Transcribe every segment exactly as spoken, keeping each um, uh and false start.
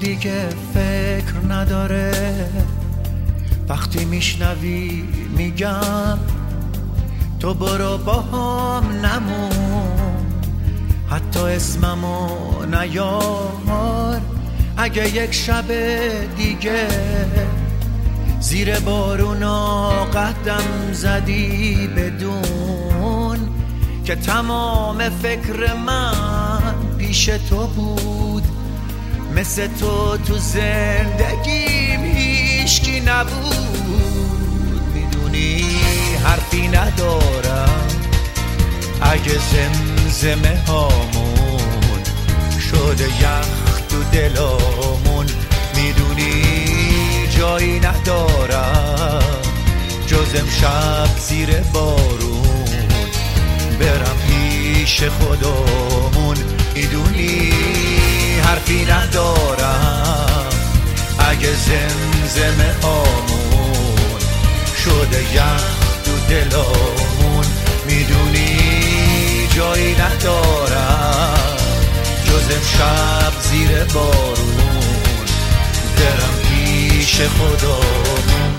دیگه فکر نداره وقتی میشنوی میگم تو برو با هم نمون، حتی اسممو نیار. اگه یک شب دیگه زیر بارونا قدم زدی بدون که تمام فکر من پیش تو بود، مثل تو تو زندگیم هیچکی نبود. میدونی حرفی ندارم اگه زمزمه هامون شده یخ تو دلامون. میدونی جایی ندارم جز امشب زیر بارون برم پیش خودمون. میدونی حرفی ندارم اگه زمزمه هامون شده یخ تو دلامون. میدونی جایی ندارم جز امشب زیر بارون برم پیش خودمون.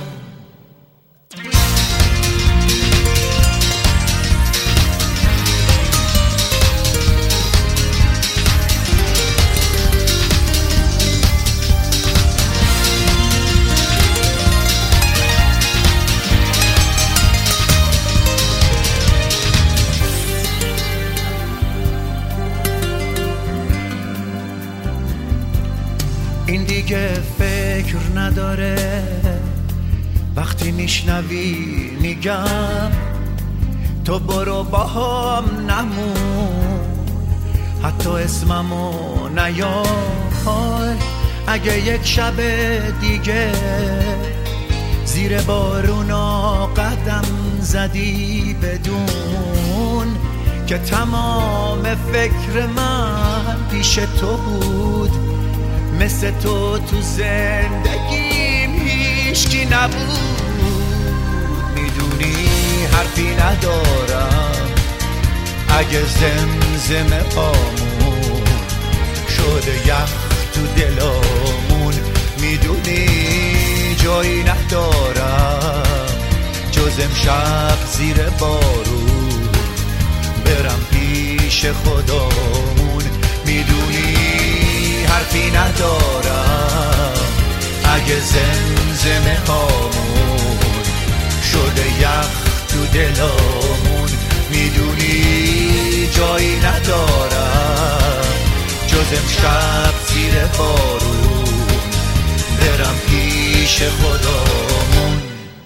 این دیگه فکر نداره وقتی میشنوی میگم تو برو با هم نمون، حتی اسممو نیار. اگه یک شب دیگه زیر بارونا قدم زدی بدون که تمام فکر من پیش تو بود، مثل تو تو زندگیم هیچکی نبود. میدونی حرفی ندارم اگه زمزمه هامون شده یخ تو دلامون. میدونی جایی ندارم جز امشب زیر بارون برم پیش خودمون. میدونی حرفی ندارم اگه زمزمه هامون شده یخ تو دلامون. میدونی جایی ندارم جز امشب زیر بارون برم پیش خودمون.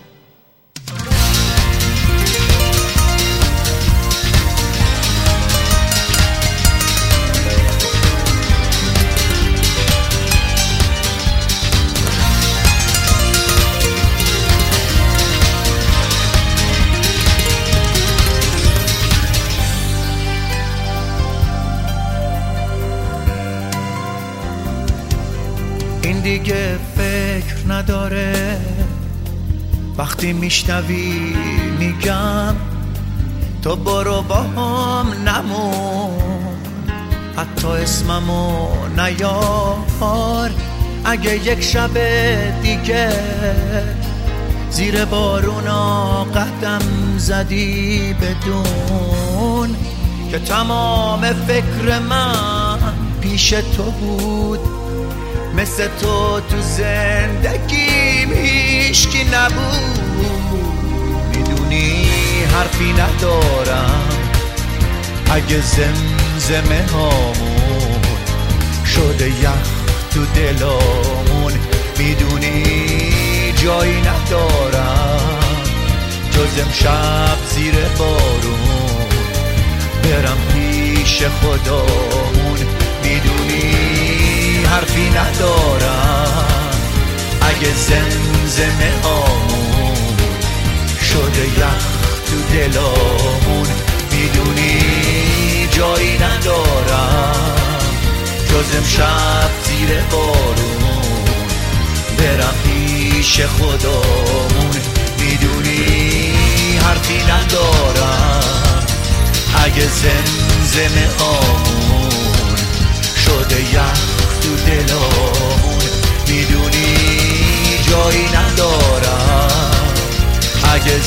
این دیگه فکر نداره وقتی میشنوی میگم تو برو با هم نمون، حتی اسممو نیار. اگه یک شب دیگه زیر بارونا قدم زدی بدون که تمام فکر من پیش تو بود، مثل تو تو زندگیم هیچکی نبود. میدونی حرفی ندارم اگه زمزمه هامون شده یخ تو دلامون. میدونی جایی ندارم جز امشب زیر بارون برم پیش خودمون. میدونی حرفی ندارم اگه زمزمه هامون شده یخ تو دلامون. میدونی جایی ندارم جز امشب زیر بارون برم پیش خودمون. میدونی حرفی ندارم اگه زمزمه هامون شده یخ تو دلامون.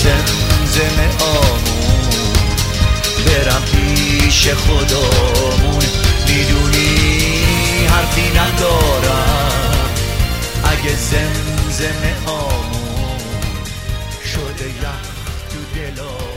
زمزمه آمون برم پیش خدامون. میدونی حرفی ندارم اگه زمزمه آمون شده یخ تو دلم.